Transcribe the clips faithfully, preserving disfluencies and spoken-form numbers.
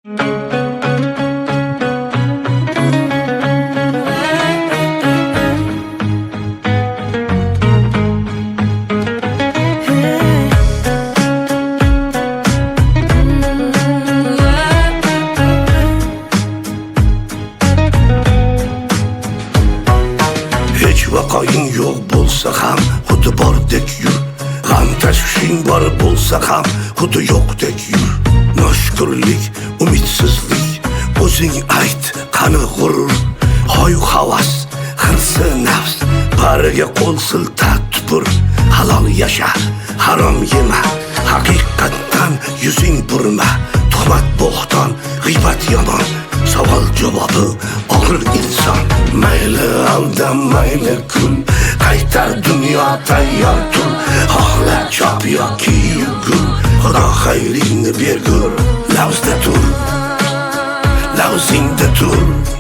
Hech vaqoing yo'q bo'lsa ham xuddi bordek yur. G'am tashvishing bor bo'lsa ham xuddi yo'qdek yur. Noshukrlik, umidsizlik, o'zing ayt, qani g'urur, hoyu havas, hirsi nafs, bariga qo'l silta tupur. Halol yasha, harom yema, haqiqatdan yuzing burma. Tuhmat, bo'xton, g'iybat yomon, savol javobi og'ir inson. Mayli aldam, mayli kul, qaytar dunyo tayyor tur. Xohla chop yoki yugul, Xudo xayringni bergur. Lavzda tur, lavzingda tur,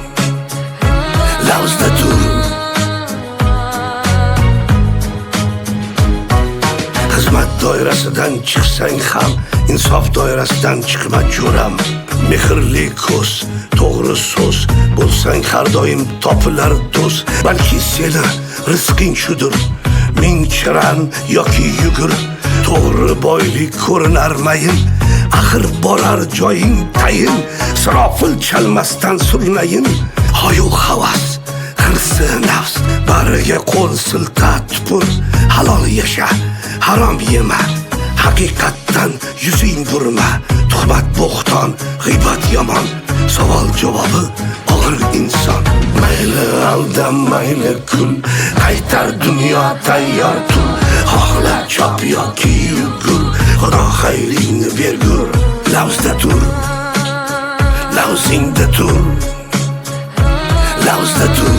lavzda tur. Xizmat doirasidan chiqsang ham insof doirasidan chiqma jo'ram. Mehrli ko'z, to'g'ri so'z bo'lsang har doim topilar do'st. Balki seni rizqing shudur, ming chiran yoki yugur. To'g'ri boylik ko'rinar mayin, axir borar joying tayin. Isrofil chalmasdan surnayin, hoyu havas, hirsi nafs, bariga qo'l silta tupur. Halol yasha, harom yema, haqiqatdan yuzing burma. Tuhmat, bo'xton, g'iybat yomon, savol javobi og'ir inson. Mayli aldam, mayli kul, qaytar dunyo tayyor tur. Xohla chop yoki yugul, Xudo xayringni bergur. Lavzda tur, lavzingda tur, lavzda tur.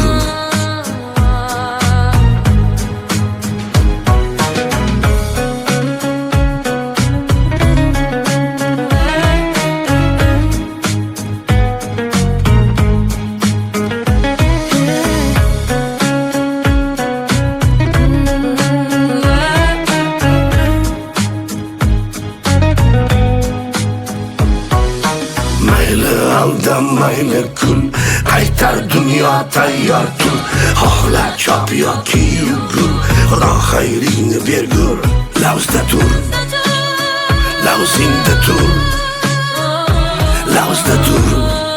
Aldam, mayli kul, qaytar dunyo tayyor tur. Xohla chop yoki yugul, Xudo xayringni bergur. Lavzda tur, lavzingda tur, lavzda tur,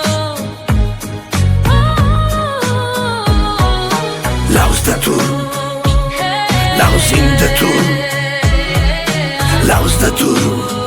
lavzda tur, lavzingda tur, lavzda tur.